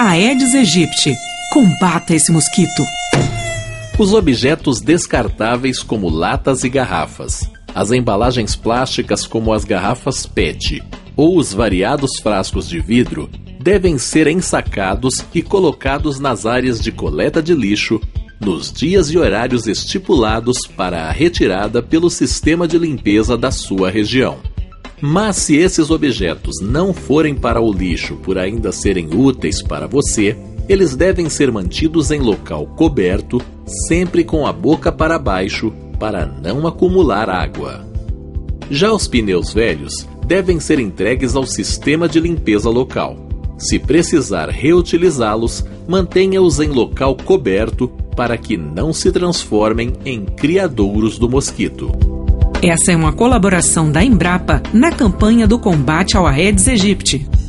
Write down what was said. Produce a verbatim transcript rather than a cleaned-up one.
Aedes aegypti. Combata esse mosquito. Os objetos descartáveis como latas e garrafas, as embalagens plásticas como as garrafas P E T ou os variados frascos de vidro devem ser ensacados e colocados nas áreas de coleta de lixo nos dias e horários estipulados para a retirada pelo sistema de limpeza da sua região. Mas se esses objetos não forem para o lixo por ainda serem úteis para você, eles devem ser mantidos em local coberto, sempre com a boca para baixo, para não acumular água. Já os pneus velhos devem ser entregues ao sistema de limpeza local. Se precisar reutilizá-los, mantenha-os em local coberto para que não se transformem em criadouros do mosquito. Essa é uma colaboração da Embrapa na campanha do combate ao Aedes aegypti.